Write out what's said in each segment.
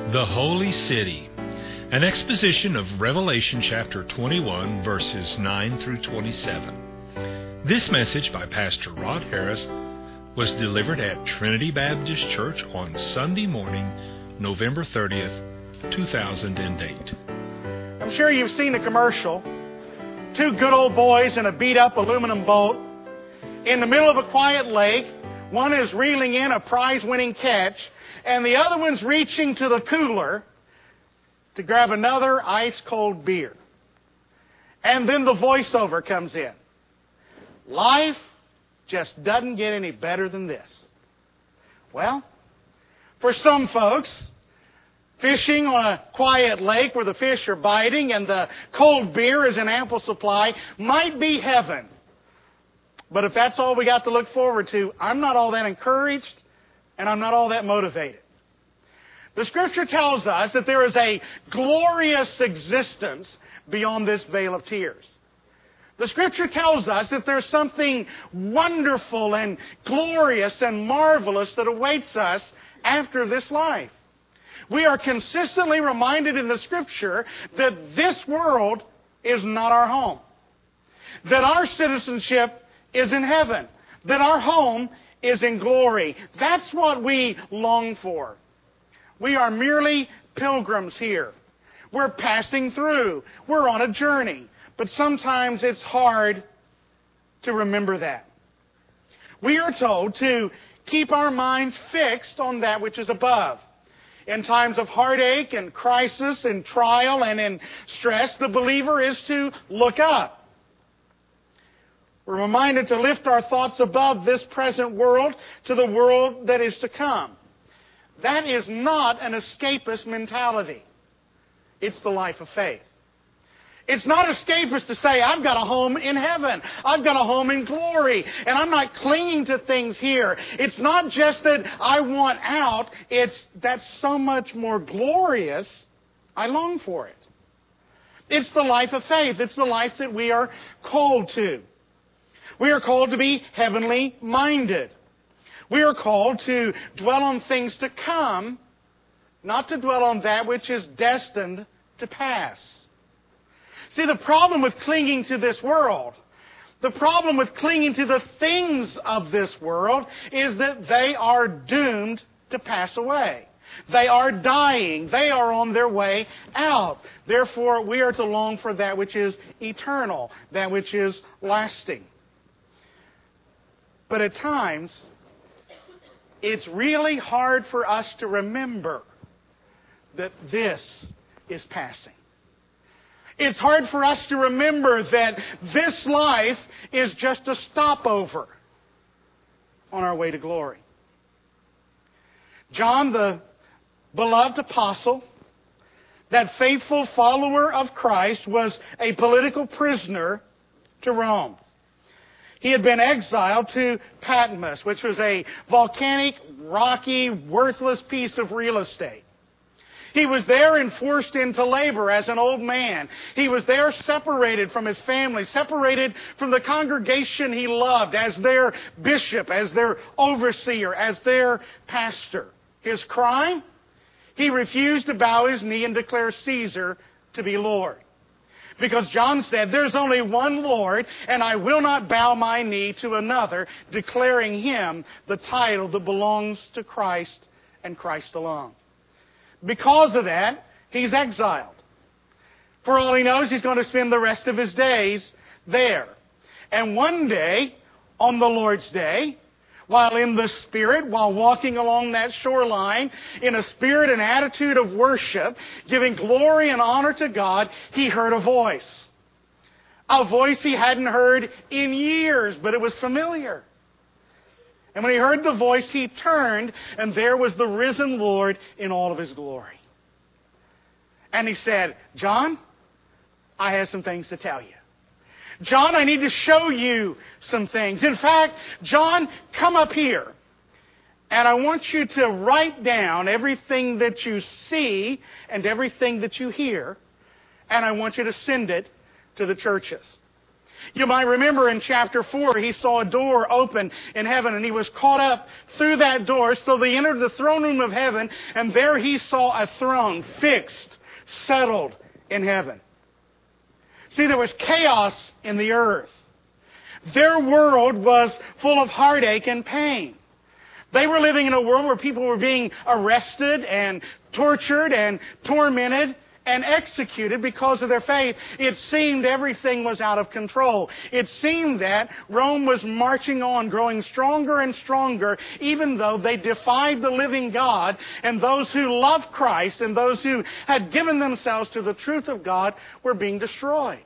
The Holy City, an exposition of Revelation chapter 21, verses 9 through 27. This message by Pastor Rod Harris was delivered at Trinity Baptist Church on Sunday morning, November 30th, 2008. I'm sure you've seen a commercial. Two good old boys in a beat-up aluminum boat in the middle of a quiet lake. One is reeling in a prize-winning catch, and the other one's reaching to the cooler to grab another ice-cold beer. And then the voiceover comes in. Life just doesn't get any better than this. Well, for some folks, fishing on a quiet lake where the fish are biting and the cold beer is in ample supply might be heaven. But if that's all we got to look forward to, I'm not all that encouraged and I'm not all that motivated. The Scripture tells us that there is a glorious existence beyond this vale of tears. The Scripture tells us that there's something wonderful and glorious and marvelous that awaits us after this life. We are consistently reminded in the Scripture that this world is not our home. That our citizenship is in heaven. That our home is in glory. That's what we long for. We are merely pilgrims here. We're passing through. We're on a journey. But sometimes it's hard to remember that. We are told to keep our minds fixed on that which is above. In times of heartache and crisis and trial and in stress, the believer is to look up. We're reminded to lift our thoughts above this present world to the world that is to come. That is not an escapist mentality. It's the life of faith. It's not escapist to say, I've got a home in heaven. I've got a home in glory. And I'm not clinging to things here. It's not just that I want out. It's that's so much more glorious. I long for it. It's the life of faith. It's the life that we are called to. We are called to be heavenly minded. We are called to dwell on things to come, not to dwell on that which is destined to pass. See, the problem with clinging to this world, the problem with clinging to the things of this world is that they are doomed to pass away. They are dying. They are on their way out. Therefore, we are to long for that which is eternal, that which is lasting. But at times, it's really hard for us to remember that this is passing. It's hard for us to remember that this life is just a stopover on our way to glory. John, the beloved apostle, that faithful follower of Christ, was a political prisoner to Rome. He had been exiled to Patmos, which was a volcanic, rocky, worthless piece of real estate. He was there and forced into labor as an old man. He was there separated from his family, separated from the congregation he loved as their bishop, as their overseer, as their pastor. His crime? He refused to bow his knee and declare Caesar to be Lord. Because John said, there's only one Lord, and I will not bow my knee to another, declaring Him the title that belongs to Christ and Christ alone. Because of that, he's exiled. For all he knows, he's going to spend the rest of his days there. And one day, on the Lord's Day, while in the Spirit, while walking along that shoreline, in a spirit and attitude of worship, giving glory and honor to God, he heard a voice. A voice he hadn't heard in years, but it was familiar. And when he heard the voice, he turned, and there was the risen Lord in all of His glory. And he said, John, I have some things to tell you. John, I need to show you some things. In fact, John, come up here. And I want you to write down everything that you see and everything that you hear. And I want you to send it to the churches. You might remember in chapter 4, he saw a door open in heaven, and he was caught up through that door. So they entered the throne room of heaven, and there he saw a throne fixed, settled in heaven. See, there was chaos in the earth. Their world was full of heartache and pain. They were living in a world where people were being arrested and tortured and tormented and executed because of their faith. It seemed everything was out of control. It seemed that Rome was marching on, growing stronger and stronger, even though they defied the living God, and those who loved Christ and those who had given themselves to the truth of God were being destroyed.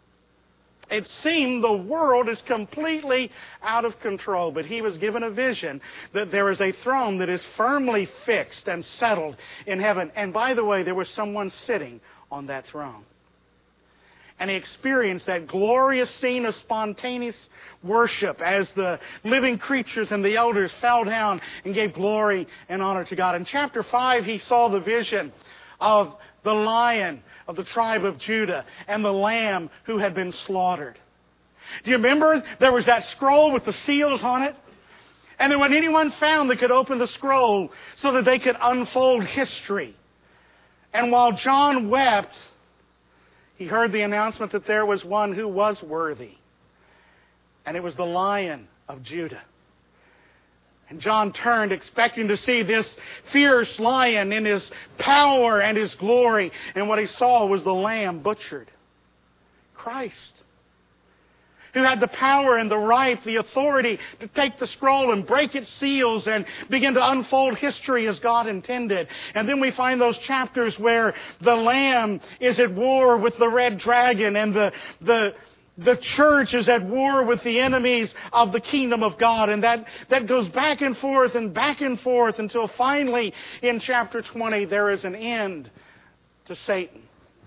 It seemed the world is completely out of control, but he was given a vision that there is a throne that is firmly fixed and settled in heaven. And by the way, there was someone sitting on that throne. And he experienced that glorious scene of spontaneous worship as the living creatures and the elders fell down and gave glory and honor to God. In chapter 5, he saw the vision of the Lion of the tribe of Judah and the Lamb who had been slaughtered. Do you remember there was that scroll with the seals on it? And there wasn't anyone found that could open the scroll so that they could unfold history. And while John wept, he heard the announcement that there was one who was worthy. And it was the Lion of Judah. And John turned expecting to see this fierce lion in his power and his glory. And what he saw was the Lamb butchered. Christ. Who had the power and the right, the authority to take the scroll and break its seals and begin to unfold history as God intended. And then we find those chapters where the Lamb is at war with the red dragon and the church is at war with the enemies of the kingdom of God. And that goes back and forth until finally in chapter 20 there is an end to Satan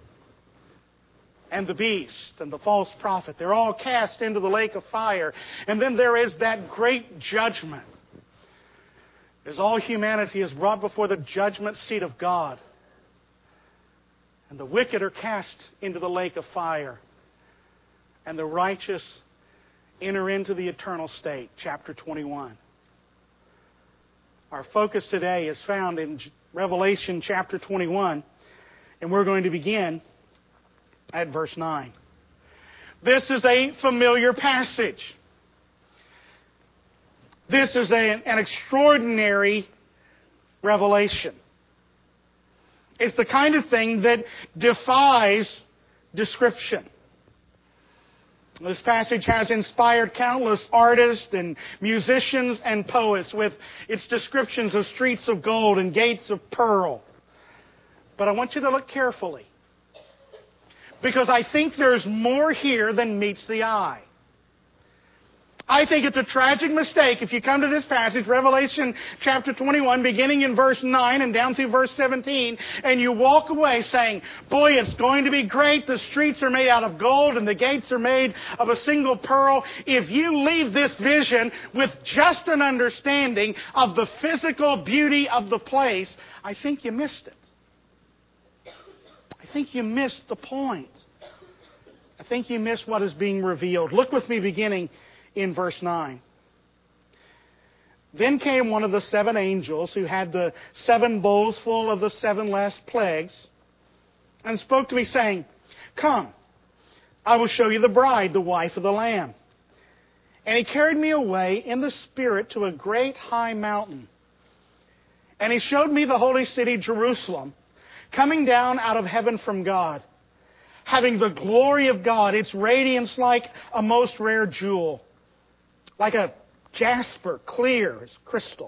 and the beast and the false prophet. They're all cast into the lake of fire. And then there is that great judgment as all humanity is brought before the judgment seat of God. And the wicked are cast into the lake of fire. And the righteous enter into the eternal state, chapter 21. Our focus today is found in Revelation chapter 21, and we're going to begin at verse 9. This is a familiar passage. This is an extraordinary revelation. It's the kind of thing that defies description. This passage has inspired countless artists and musicians and poets with its descriptions of streets of gold and gates of pearl. But I want you to look carefully, because I think there's more here than meets the eye. I think it's a tragic mistake if you come to this passage, Revelation chapter 21, beginning in verse 9 and down through verse 17, and you walk away saying, boy, it's going to be great. The streets are made out of gold and the gates are made of a single pearl. If you leave this vision with just an understanding of the physical beauty of the place, I think you missed it. I think you missed the point. I think you missed what is being revealed. Look with me beginning in verse 9. Then came one of the 7 angels who had the 7 bowls full of the 7 last plagues and spoke to me, saying, Come, I will show you the bride, the wife of the Lamb. And he carried me away in the Spirit to a great high mountain. And he showed me the holy city, Jerusalem, coming down out of heaven from God, having the glory of God, its radiance like a most rare jewel, like a jasper, clear as crystal.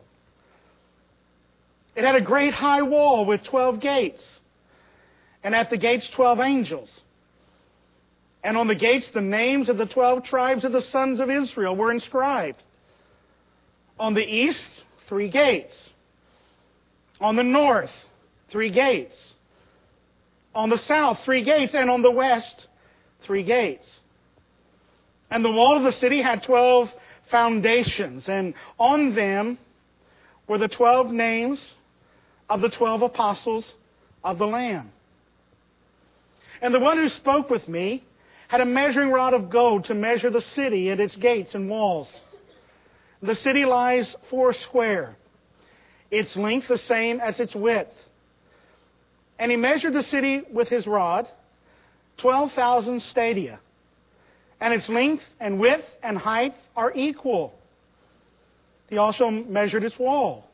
It had a great high wall with 12 gates, and at the gates 12 angels. And on the gates the names of the 12 tribes of the sons of Israel were inscribed. On the east, 3 gates. On the north, 3 gates. On the south, 3 gates. And on the west, 3 gates. And the wall of the city had 12 foundations, and on them were the 12 names of the 12 apostles of the Lamb. And the one who spoke with me had a measuring rod of gold to measure the city and its gates and walls. The city lies 4 square, its length the same as its width. And he measured the city with his rod, 12,000 stadia. And its length and width and height are equal. He also measured its wall,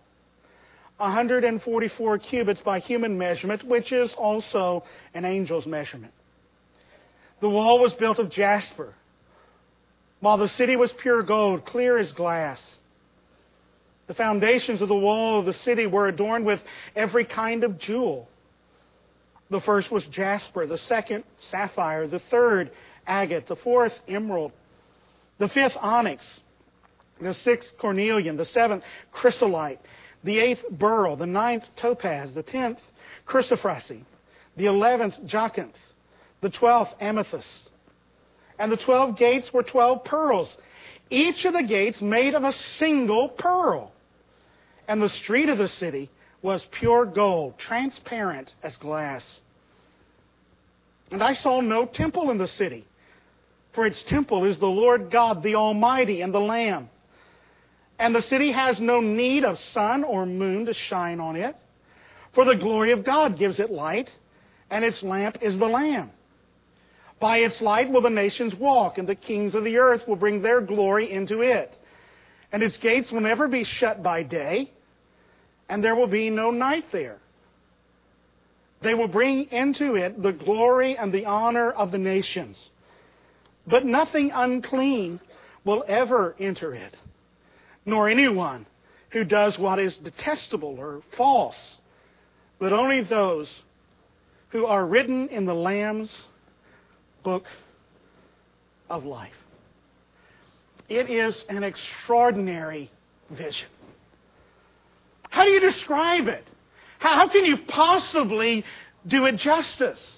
144 cubits by human measurement, which is also an angel's measurement. The wall was built of jasper, while the city was pure gold, clear as glass. The foundations of the wall of the city were adorned with every kind of jewel. The first was jasper, the second sapphire, the third agate, the fourth emerald, the fifth onyx, the sixth cornelian, the seventh chrysolite, the eighth beryl, the ninth topaz, the 10th chrysoprase, the 11th jacinth, the 12th amethyst. And the 12 gates were 12 pearls, each of the gates made of a single pearl. And the street of the city was pure gold, transparent as glass. And I saw no temple in the city, for its temple is the Lord God, the Almighty, and the Lamb. And the city has no need of sun or moon to shine on it, for the glory of God gives it light, and its lamp is the Lamb. By its light will the nations walk, and the kings of the earth will bring their glory into it. And its gates will never be shut by day, and there will be no night there. They will bring into it the glory and the honor of the nations. But nothing unclean will ever enter it, nor anyone who does what is detestable or false, but only those who are written in the Lamb's book of life. It is an extraordinary vision. How do you describe it? How can you possibly do it justice?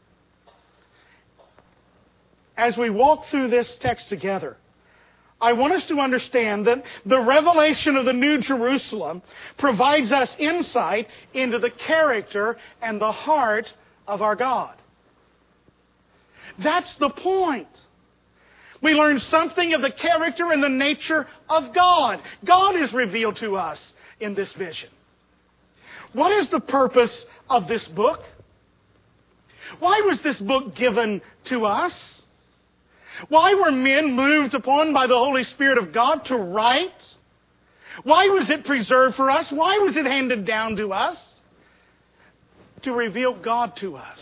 As we walk through this text together, I want us to understand that the revelation of the New Jerusalem provides us insight into the character and the heart of our God. That's the point. We learn something of the character and the nature of God. God is revealed to us in this vision. What is the purpose of this book? Why was this book given to us? Why were men moved upon by the Holy Spirit of God to write? Why was it preserved for us? Why was it handed down to us? To reveal God to us.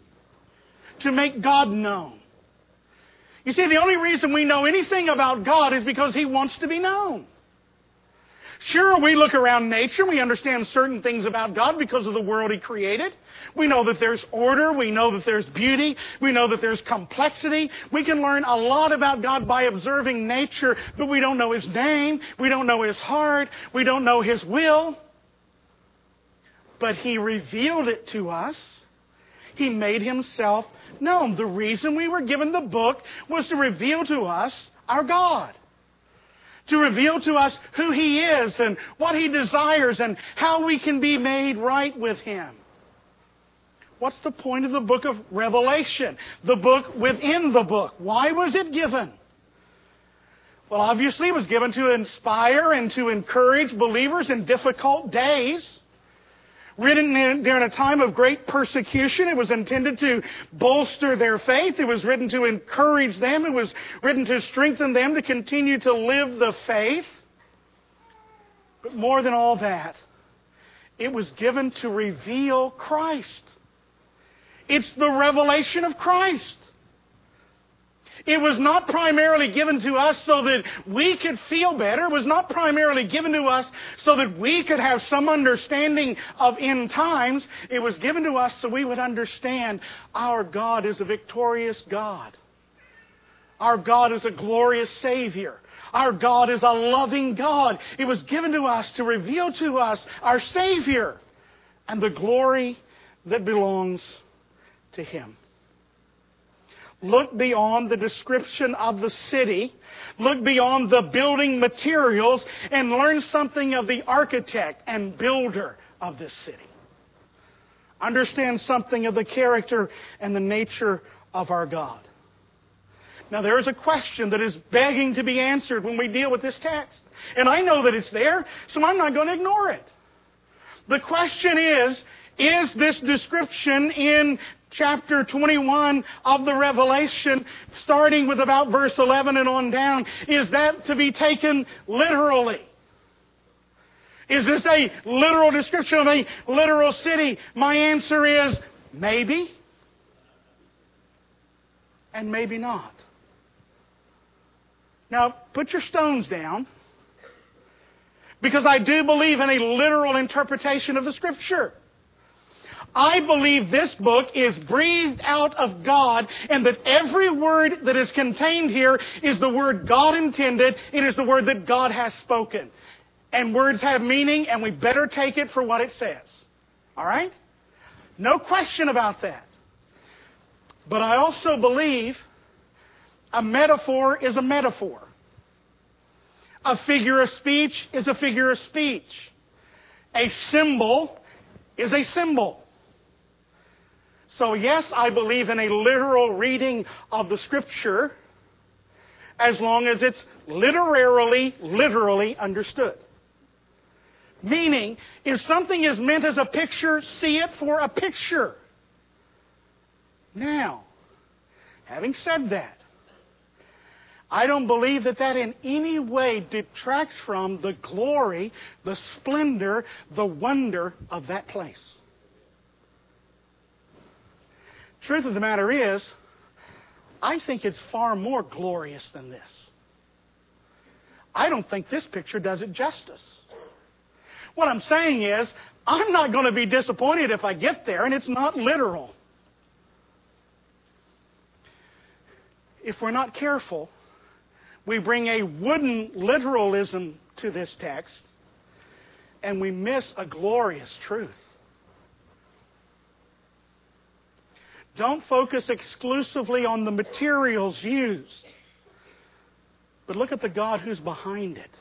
To make God known. You see, the only reason we know anything about God is because He wants to be known. Sure, we look around nature, we understand certain things about God because of the world He created. We know that there's order, we know that there's beauty, we know that there's complexity. We can learn a lot about God by observing nature, but we don't know His name, we don't know His heart, we don't know His will. But He revealed it to us. He made Himself known. The reason we were given the book was to reveal to us our God. To reveal to us who He is and what He desires and how we can be made right with Him. What's the point of the book of Revelation? The book within the book. Why was it given? Well, obviously it was given to inspire and to encourage believers in difficult days. Written during a time of great persecution. It was intended to bolster their faith. It was written to encourage them. It was written to strengthen them to continue to live the faith. But more than all that, it was given to reveal Christ. It's the revelation of Christ. It was not primarily given to us so that we could feel better. It was not primarily given to us so that we could have some understanding of end times. It was given to us so we would understand our God is a victorious God. Our God is a glorious Savior. Our God is a loving God. It was given to us to reveal to us our Savior and the glory that belongs to Him. Look beyond the description of the city. Look beyond the building materials and learn something of the architect and builder of this city. Understand something of the character and the nature of our God. Now there is a question that is begging to be answered when we deal with this text. And I know that it's there, so I'm not going to ignore it. The question is this description in chapter 21 of the Revelation, starting with about verse 11 and on down, is that to be taken literally? Is this a literal description of a literal city? My answer is maybe and maybe not. Now, put your stones down, because I do believe in a literal interpretation of the Scripture. I believe this book is breathed out of God, and that every word that is contained here is the word God intended. It is the word that God has spoken. And words have meaning, and we better take it for what it says. All right? No question about that. But I also believe a metaphor is a metaphor. A figure of speech is a figure of speech. A symbol is a symbol. So yes, I believe in a literal reading of the Scripture, as long as it's literally understood. Meaning, if something is meant as a picture, see it for a picture. Now, having said that, I don't believe that in any way detracts from the glory, the splendor, the wonder of that place. Truth of the matter is, I think it's far more glorious than this. I don't think this picture does it justice. What I'm saying is, I'm not going to be disappointed if I get there and it's not literal. If we're not careful, we bring a wooden literalism to this text, and we miss a glorious truth. Don't focus exclusively on the materials used, but look at the God who's behind it.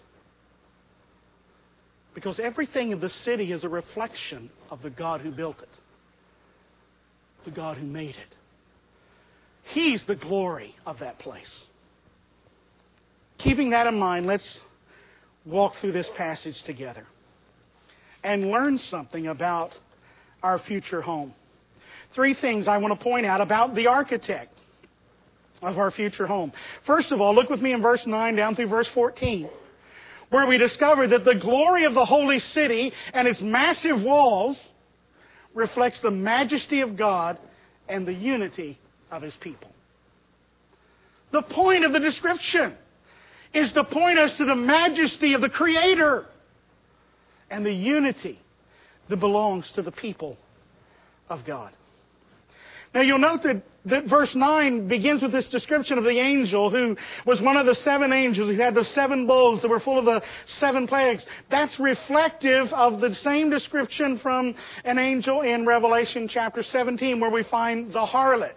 Because everything in the city is a reflection of the God who built it, the God who made it. He's the glory of that place. Keeping that in mind, let's walk through this passage together and learn something about our future home. 3 things I want to point out about the architect of our future home. First of all, look with me in verse 9 down through verse 14, where we discover that the glory of the holy city and its massive walls reflects the majesty of God and the unity of His people. The point of the description is to point us to the majesty of the Creator and the unity that belongs to the people of God. Now you'll note that verse 9 begins with this description of the angel who was one of the 7 angels who had the 7 bowls that were full of the 7 plagues. That's reflective of the same description from an angel in Revelation chapter 17, where we find the harlot.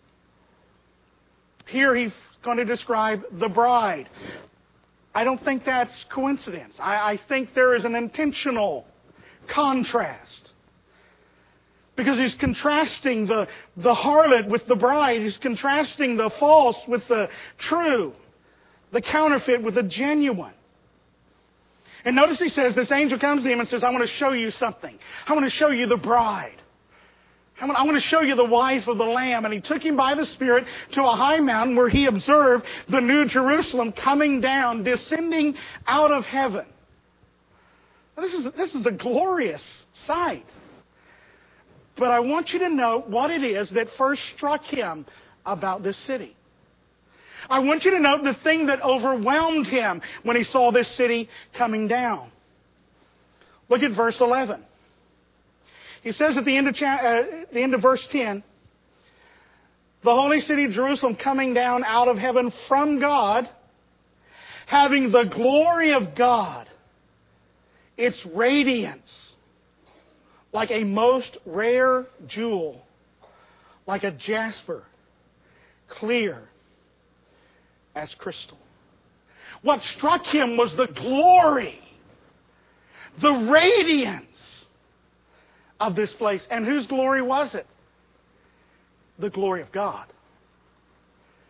Here he's going to describe the bride. I don't think that's coincidence. I think there is an intentional contrast. Because he's contrasting the harlot with the bride. He's contrasting the false with the true. The counterfeit with the genuine. And notice he says, this angel comes to him and says, I want to show you something. I want to show you the bride. I want to show you the wife of the Lamb. And he took him by the Spirit to a high mountain where he observed the New Jerusalem coming down, descending out of heaven. This is a glorious sight. But I want you to know what it is that first struck him about this city. I want you to note the thing that overwhelmed him when he saw this city coming down. Look at verse 11. He says at the end of verse 10, the holy city Jerusalem coming down out of heaven from God, having the glory of God, its radiance, like a most rare jewel, like a jasper, clear as crystal. What struck him was the glory, the radiance of this place. And whose glory was it? The glory of God.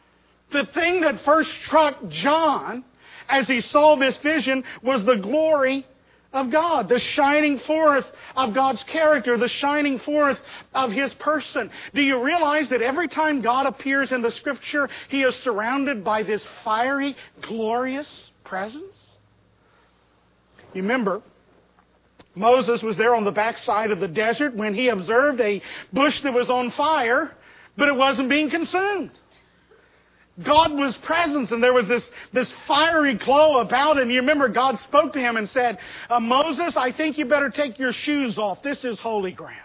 The thing that first struck John as he saw this vision was the glory of God, the shining forth of God's character, the shining forth of His person. Do you realize that every time God appears in the Scripture, He is surrounded by this fiery, glorious presence? You remember, Moses was there on the backside of the desert when he observed a bush that was on fire, but it wasn't being consumed. God was present, and there was this fiery glow about him. You remember God spoke to him and said, Moses, I think you better take your shoes off. This is holy ground.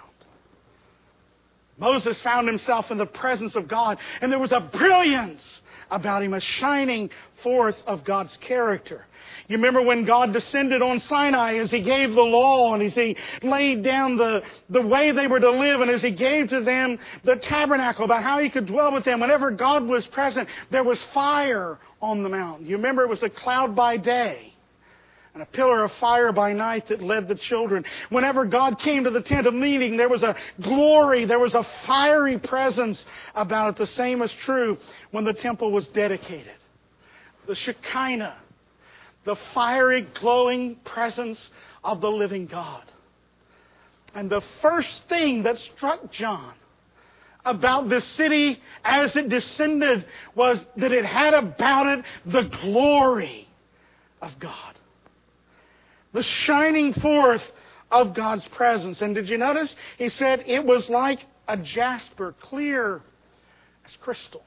Moses found himself in the presence of God, and there was a brilliance about him, a shining forth of God's character. You remember when God descended on Sinai as He gave the law and as He laid down the way they were to live and as He gave to them the tabernacle about how He could dwell with them. Whenever God was present, there was fire on the mountain. You remember it was a cloud by day and a pillar of fire by night that led the children. Whenever God came to the tent of meeting, there was a glory, there was a fiery presence about it. The same is true when the temple was dedicated. The Shekinah, the fiery, glowing presence of the living God. And the first thing that struck John about this city as it descended was that it had about it the glory of God. The shining forth of God's presence. And did you notice? He said it was like a jasper, clear as crystal.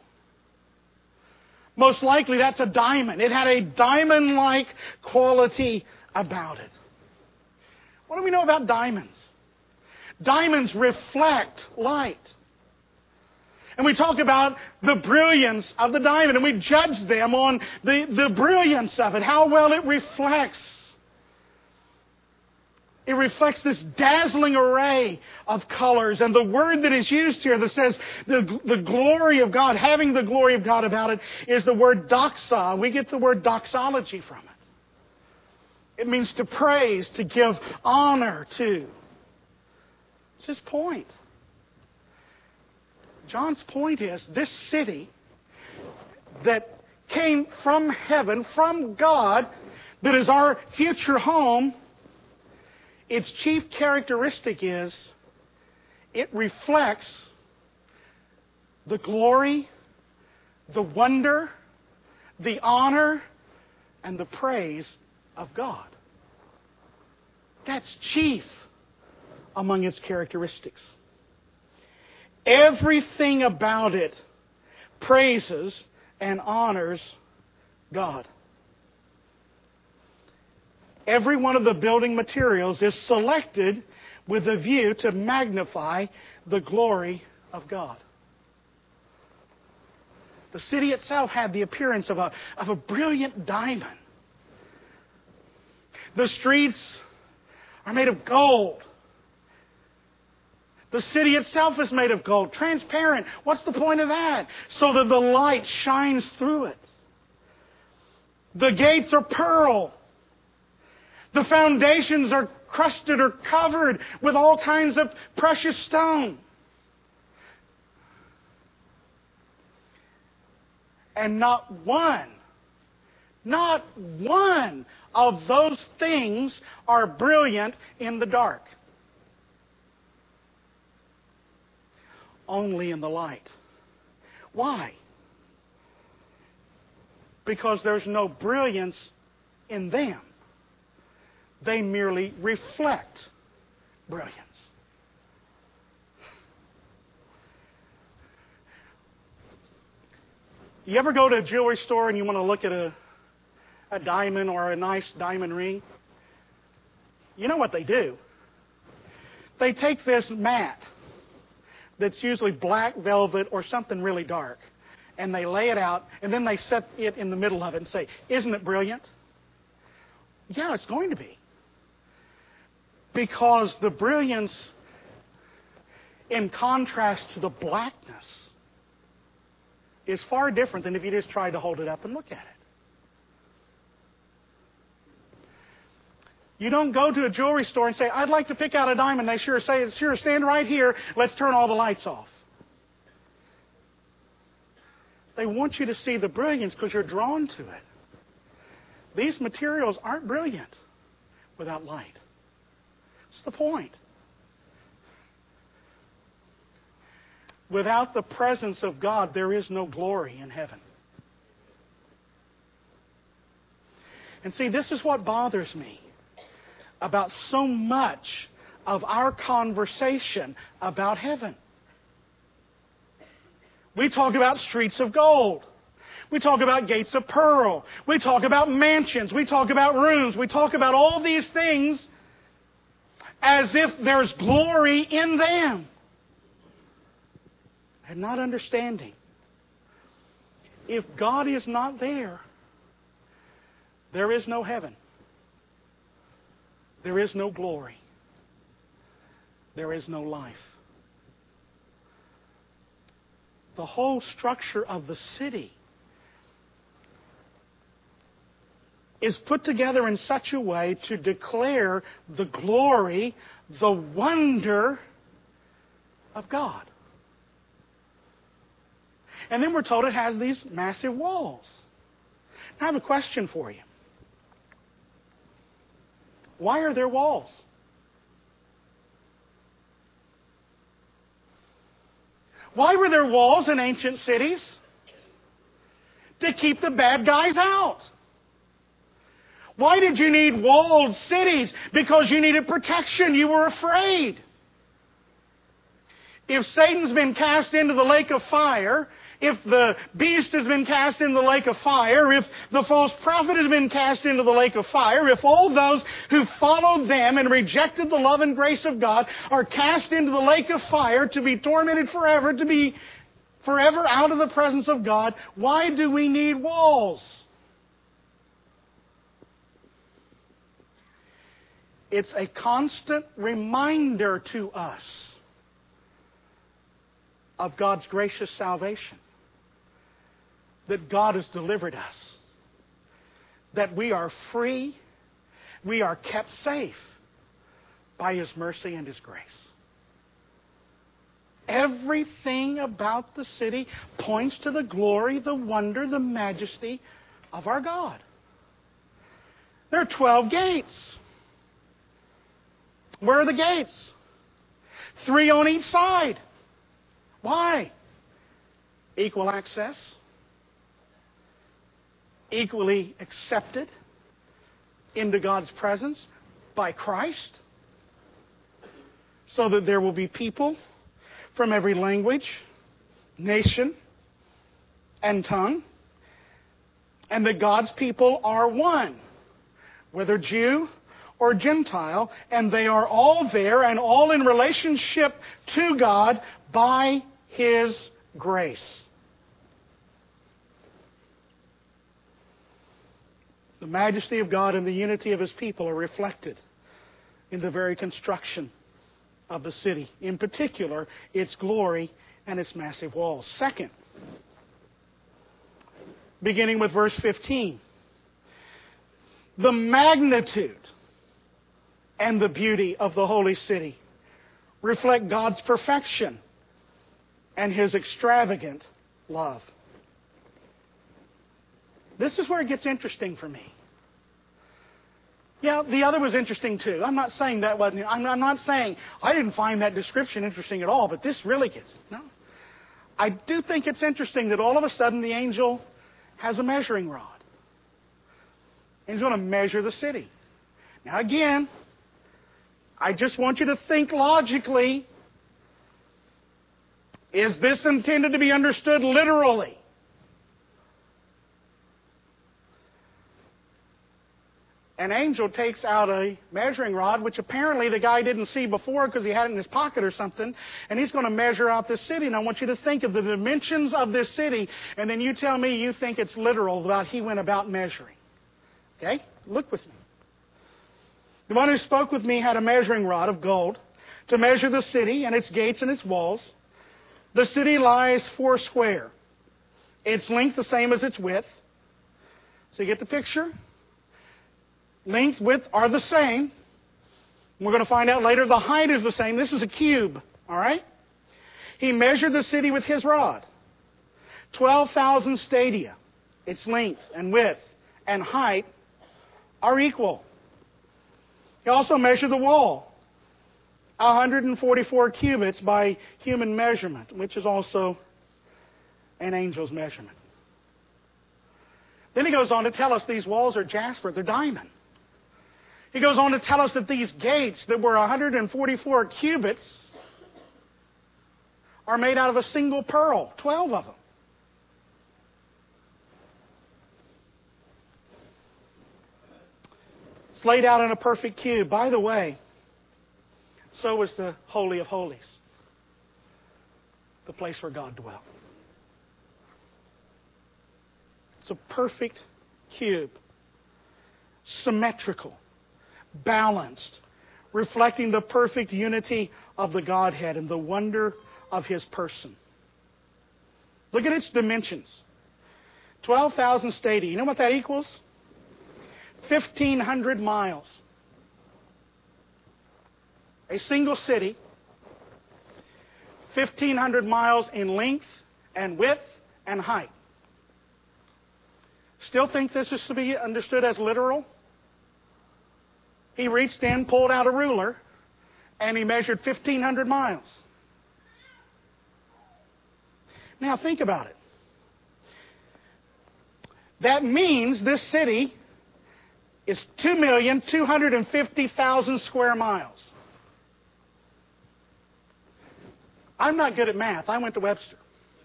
Most likely that's a diamond. It had a diamond-like quality about it. What do we know about diamonds? Diamonds reflect light. And we talk about the brilliance of the diamond, and we judge them on the brilliance of it, how well it reflects. It reflects this dazzling array of colors. And the word that is used here that says the glory of God, having the glory of God about it, is the word doxa. We get the word doxology from it. It means to praise, to give honor to. It's his point. John's point is this city that came from heaven, from God, that is our future home, its chief characteristic is it reflects the glory, the wonder, the honor, and the praise of God. That's chief among its characteristics. Everything about it praises and honors God. Every one of the building materials is selected with a view to magnify the glory of God. The city itself had the appearance of a brilliant diamond. The streets are made of gold. The city itself is made of gold, transparent. What's the point of that? So that the light shines through it. The gates are pearl. The foundations are crusted or covered with all kinds of precious stone. And not one of those things are brilliant in the dark. Only in the light. Why? Because there's no brilliance in them. They merely reflect brilliance. You ever go to a jewelry store and you want to look at a diamond or a nice diamond ring? You know what they do? They take this mat that's usually black velvet or something really dark, and they lay it out, and then they set it in the middle of it and say, "Isn't it brilliant?" Yeah, it's going to be. Because the brilliance, in contrast to the blackness, is far different than if you just tried to hold it up and look at it. You don't go to a jewelry store and say, "I'd like to pick out a diamond." They sure say, "Sure, stand right here. Let's turn all the lights off." They want you to see the brilliance because you're drawn to it. These materials aren't brilliant without light. That's the point. Without the presence of God, there is no glory in heaven. And see, this is what bothers me about so much of our conversation about heaven. We talk about streets of gold. We talk about gates of pearl. We talk about mansions. We talk about rooms. We talk about all these things as if there's glory in them. And not understanding. If God is not there, there is no heaven. There is no glory. There is no life. The whole structure of the city is put together in such a way to declare the glory, the wonder of God. And then we're told it has these massive walls. Now I have a question for you. Why are there walls? Why were there walls in ancient cities? To keep the bad guys out. Why did you need walled cities? Because you needed protection. You were afraid. If Satan's been cast into the lake of fire, if the beast has been cast into the lake of fire, if the false prophet has been cast into the lake of fire, if all those who followed them and rejected the love and grace of God are cast into the lake of fire to be tormented forever, to be forever out of the presence of God, why do we need walls? It's a constant reminder to us of God's gracious salvation. That God has delivered us. That we are free. We are kept safe by His mercy and His grace. Everything about the city points to the glory, the wonder, the majesty of our God. There are 12 gates. Where are the gates? 3 on each side. Why? Equal access. Equally accepted into God's presence by Christ, so that there will be people from every language, nation, and tongue, and that God's people are one, whether Jew or Gentile, and they are all there and all in relationship to God by His grace. The majesty of God and the unity of His people are reflected in the very construction of the city. In particular, its glory and its massive walls. Second, beginning with verse 15, the magnitude and the beauty of the holy city reflect God's perfection and His extravagant love. This is where it gets interesting for me. Yeah, the other was interesting too. I'm not saying that wasn't. I'm not saying I didn't find that description interesting at all, but this really gets. No. I do think it's interesting that all of a sudden the angel has a measuring rod. And he's going to measure the city. Now again, I just want you to think logically. Is this intended to be understood literally? An angel takes out a measuring rod, which apparently the guy didn't see before because he had it in his pocket or something, and he's going to measure out this city. And I want you to think of the dimensions of this city, and then you tell me you think it's literal about he went about measuring. Okay? Look with me. The one who spoke with me had a measuring rod of gold to measure the city and its gates and its walls. The city lies 4 square. Its length the same as its width. So you get the picture? Length, width are the same. We're going to find out later the height is the same. This is a cube. All right? He measured the city with his rod 12,000 stadia, its length and width and height, are equal. He also measured the wall, 144 cubits by human measurement, which is also an angel's measurement. Then he goes on to tell us these walls are jasper, they're diamond. He goes on to tell us that these gates that were 144 cubits are made out of a single pearl, 12 of them. It's laid out in a perfect cube. By the way, so was the Holy of Holies, the place where God dwelt. It's a perfect cube, symmetrical, balanced, reflecting the perfect unity of the Godhead and the wonder of His person. Look at its dimensions. 12,000 stadia. You know what that equals? 1,500 miles. A single city, 1,500 miles in length and width and height. Still think this is to be understood as literal? He reached in, pulled out a ruler, and he measured 1,500 miles. Now think about it. That means this city is 2,250,000 square miles. I'm not good at math. I went to Webster.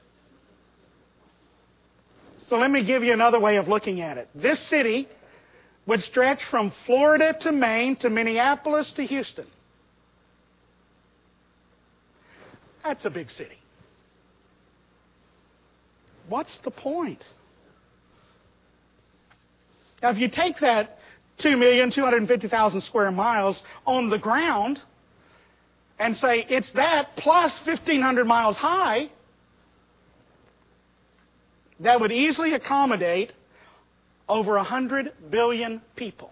So let me give you another way of looking at it. This city would stretch from Florida to Maine to Minneapolis to Houston. That's a big city. What's the point? Now, if you take that 2,250,000 square miles on the ground and say it's that plus 1,500 miles high, that would easily accommodate over 100 billion people.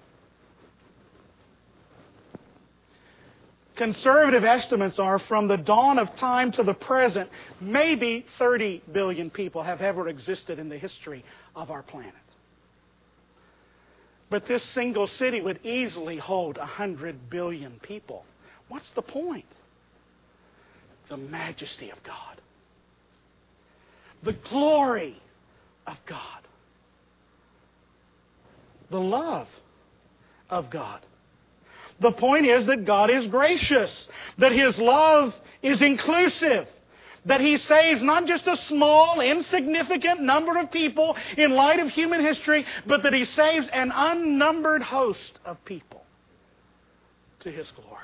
Conservative estimates are from the dawn of time to the present, maybe 30 billion people have ever existed in the history of our planet. But this single city would easily hold 100 billion people. What's the point? The majesty of God. The glory of God. The love of God. The point is that God is gracious, that His love is inclusive, that He saves not just a small, insignificant number of people in light of human history, but that He saves an unnumbered host of people to His glory.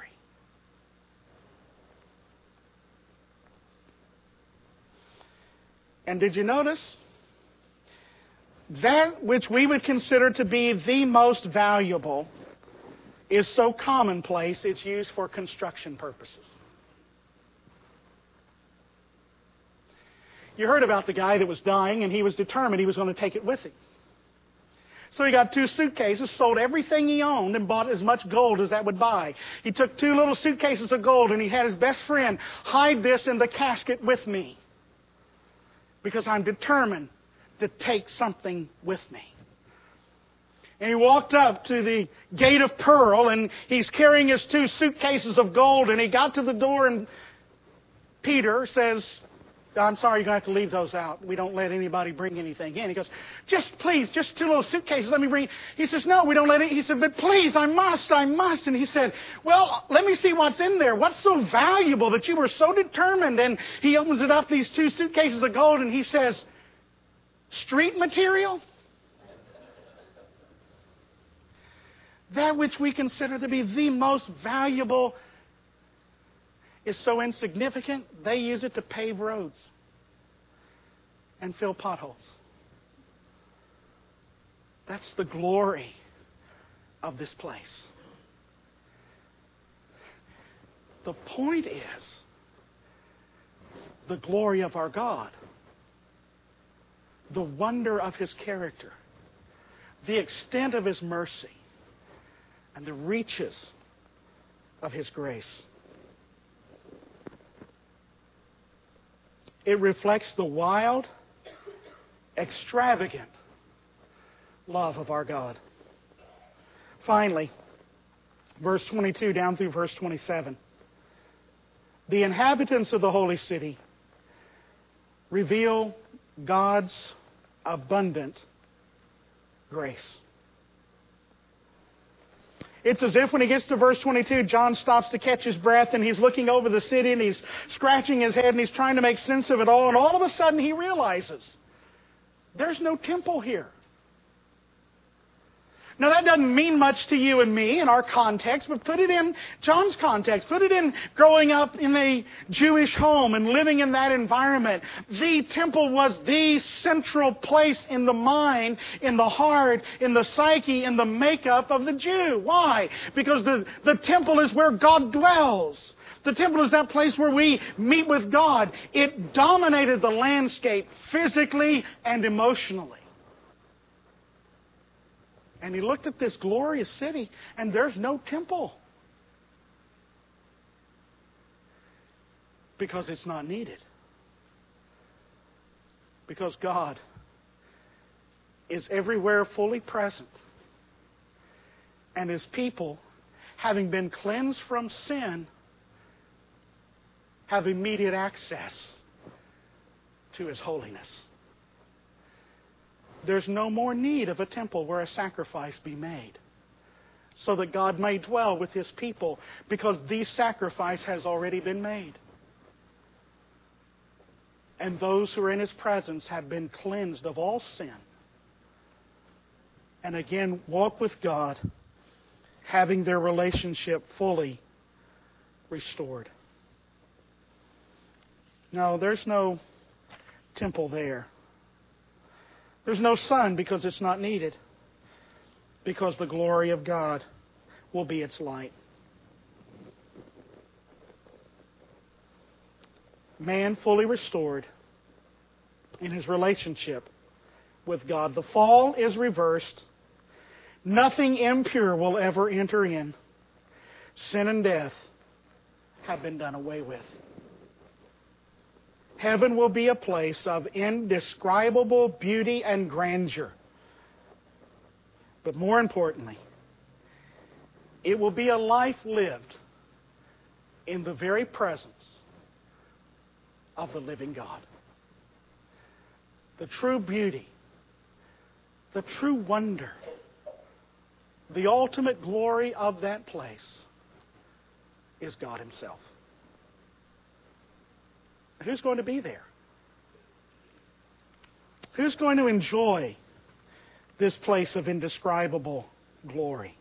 And did you notice? That which we would consider to be the most valuable is so commonplace it's used for construction purposes. You heard about the guy that was dying and he was determined he was going to take it with him. So he got 2 suitcases, sold everything he owned and bought as much gold as that would buy. He took 2 little suitcases of gold and he had his best friend hide this in the casket with me because I'm determined to take something with me. And he walked up to the gate of pearl and he's carrying his 2 suitcases of gold and he got to the door and Peter says, I'm sorry, you're going to have to leave those out. We don't let anybody bring anything in. He goes, just 2 little suitcases, let me bring. He says, no, we don't let it. He said, but please, I must. And he said, well, let me see what's in there. What's so valuable that you were so determined? And he opens it up, these 2 suitcases of gold, and he says, street material? That which we consider to be the most valuable is so insignificant, they use it to pave roads and fill potholes. That's the glory of this place. The point is the glory of our God, the wonder of His character, the extent of His mercy, and the reaches of His grace. It reflects the wild extravagant love of our God. Finally, verse 22 down through verse 27. The inhabitants of the holy city reveal God's abundant grace. It's as if when he gets to verse 22, John stops to catch his breath and he's looking over the city and he's scratching his head and he's trying to make sense of it all. And all of a sudden he realizes there's no temple here. Now that doesn't mean much to you and me in our context, but put it in John's context. Put it in growing up in a Jewish home and living in that environment. The temple was the central place in the mind, in the heart, in the psyche, in the makeup of the Jew. Why? Because the temple is where God dwells. The temple is that place where we meet with God. It dominated the landscape physically and emotionally. And he looked at this glorious city, and there's no temple. Because it's not needed. Because God is everywhere fully present. And His people, having been cleansed from sin, have immediate access to His holiness. There's no more need of a temple where a sacrifice be made, so that God may dwell with His people, because the sacrifice has already been made. And those who are in His presence have been cleansed of all sin. And again, walk with God, having their relationship fully restored. No, there's no temple there. There's no sun because it's not needed. Because the glory of God will be its light. Man fully restored in his relationship with God. The fall is reversed. Nothing impure will ever enter in. Sin and death have been done away with. Heaven will be a place of indescribable beauty and grandeur. But more importantly, it will be a life lived in the very presence of the living God. The true beauty, the true wonder, the ultimate glory of that place is God Himself. Who's going to be there? Who's going to enjoy this place of indescribable glory?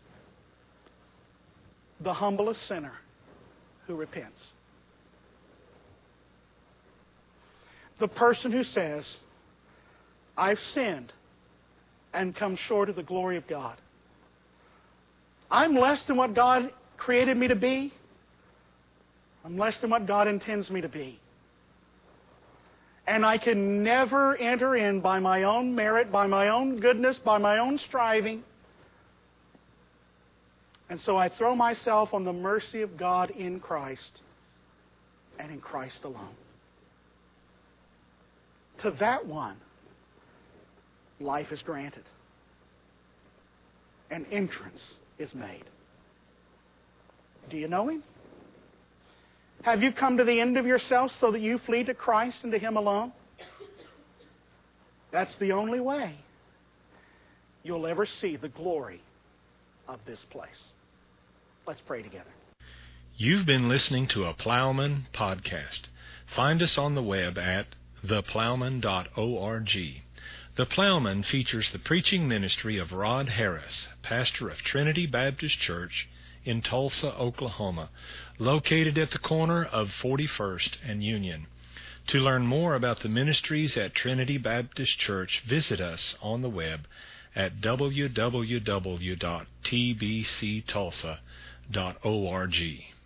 The humblest sinner who repents. The person who says, I've sinned and come short of the glory of God. I'm less than what God created me to be. I'm less than what God intends me to be. And I can never enter in by my own merit, by my own goodness, by my own striving. And so I throw myself on the mercy of God in Christ and in Christ alone. To that one, life is granted. An entrance is made. Do you know Him? Have you come to the end of yourself so that you flee to Christ and to Him alone? That's the only way you'll ever see the glory of this place. Let's pray together. You've been listening to a Plowman podcast. Find us on the web at theplowman.org. The Plowman features the preaching ministry of Rod Harris, pastor of Trinity Baptist Church in Tulsa, Oklahoma, located at the corner of 41st and Union. To learn more about the ministries at Trinity Baptist Church, visit us on the web at www.tbctulsa.org.